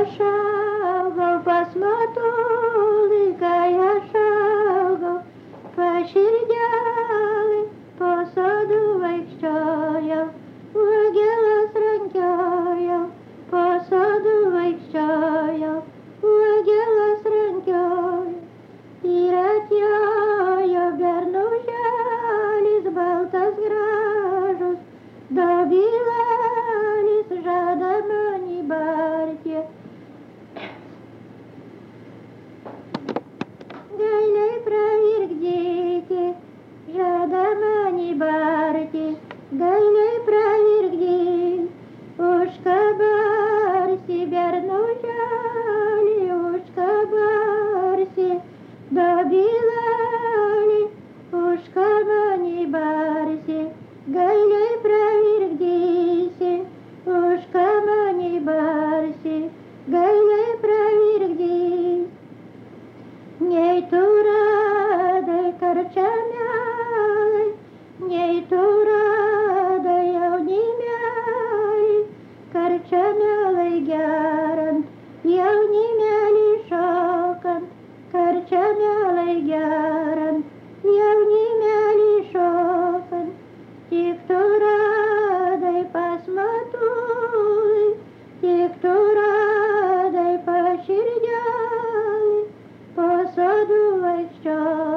aš augau pas motulį, kai aš augau, paširdelį po sodų vaikščiojau, uogeles rankiojau, po sodų vaikščiojau, uogeles rankiojau. Ir atjojo bernuželis baltas gražus, dobilelis žada man į bartį. Gailiai pravirkdyti, žada man į bartį, gailiai pravirkdyti, užkabarsi bernuželį, užkabarsi dobilelį, užkamanį barsi, gailiai pravirkdysi, užkamanį barsi, gailiai pravirkdysi. Nei tu radai karčiamelį, nei tu radai jaunimelį, karčiamelį gerant, jaunimelį šokant, karčiamelį gerant, jaunimelį šokant. Tik tu radai pas motulį, tik tu radai paširdelį, po sodų vaikščiojau.